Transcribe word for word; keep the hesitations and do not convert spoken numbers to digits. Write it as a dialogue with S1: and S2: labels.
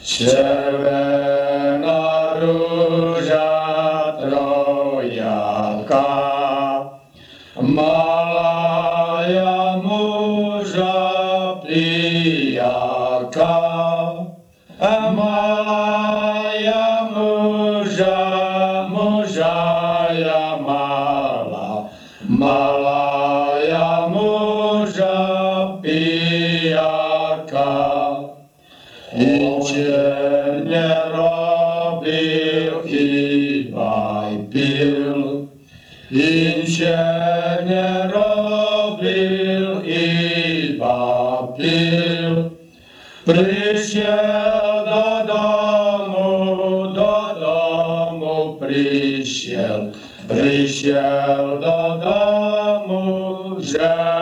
S1: Červená rúža trojaká, malá muža pijaka, malá muža, muža ja malá, malá muža pijaka. Inče nerobil, iba aj pil, inče nerobil, iba pil. Prišiel do domu, do domu prišiel, prišiel do domu, že